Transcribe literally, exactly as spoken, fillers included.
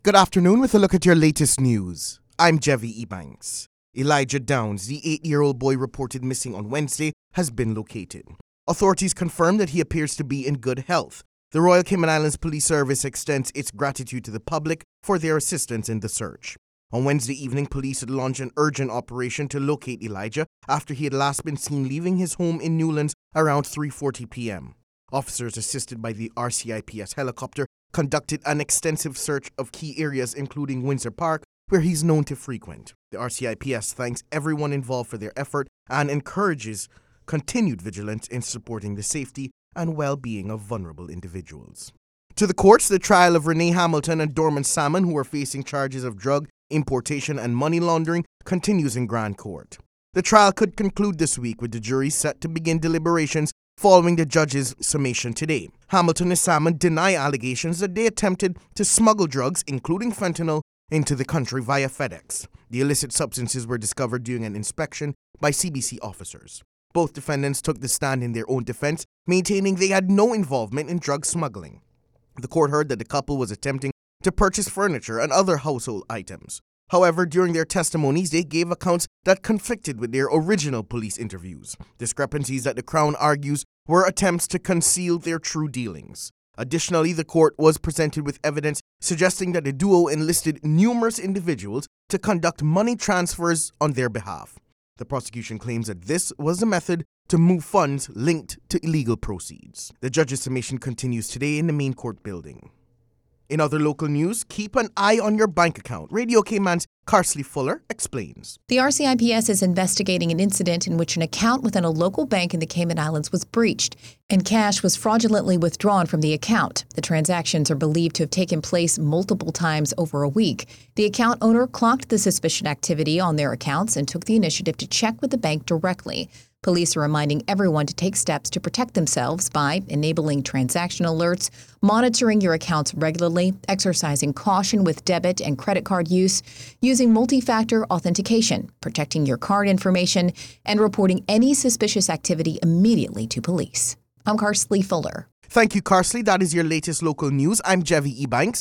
Good afternoon with a look at your latest news. I'm Jevi Ebanks. Elijah Downs, the eight-year-old boy reported missing on Wednesday, has been located. Authorities confirmed that he appears to be in good health. The Royal Cayman Islands Police Service extends its gratitude to the public for their assistance in the search. On Wednesday evening, police had launched an urgent operation to locate Elijah after he had last been seen leaving his home in Newlands around three forty p.m. Officers assisted by the R C I P S helicopter conducted an extensive search of key areas including Windsor Park, where he's known to frequent. The R C I P S thanks everyone involved for their effort and encourages continued vigilance in supporting the safety and well-being of vulnerable individuals. To the courts, the trial of Renee Hamilton and Dorman Salmon, who are facing charges of drug importation and money laundering, continues in Grand Court. The trial could conclude this week, with the jury set to begin deliberations following the judge's summation today. Hamilton and Salmon deny allegations that they attempted to smuggle drugs, including fentanyl, into the country via FedEx. The illicit substances were discovered during an inspection by C B C officers. Both defendants took the stand in their own defense, maintaining they had no involvement in drug smuggling. The court heard that the couple was attempting to purchase furniture and other household items. However, during their testimonies, they gave accounts that conflicted with their original police interviews, discrepancies that the Crown argues were attempts to conceal their true dealings. Additionally, the court was presented with evidence suggesting that the duo enlisted numerous individuals to conduct money transfers on their behalf. The prosecution claims that this was a method to move funds linked to illegal proceeds. The judge's summation continues today in the main court building. In other local news, keep an eye on your bank account. Radio Cayman's Carsley Fuller explains. The R C I P S is investigating an incident in which an account within a local bank in the Cayman Islands was breached and cash was fraudulently withdrawn from the account. The transactions are believed to have taken place multiple times over a week. The account owner clocked the suspicious activity on their accounts and took the initiative to check with the bank directly. Police are reminding everyone to take steps to protect themselves by enabling transaction alerts, monitoring your accounts regularly, exercising caution with debit and credit card use, using multi-factor authentication, protecting your card information, and reporting any suspicious activity immediately to police. I'm Carsley Fuller. Thank you, Carsley. That is your latest local news. I'm Jevi Ebanks.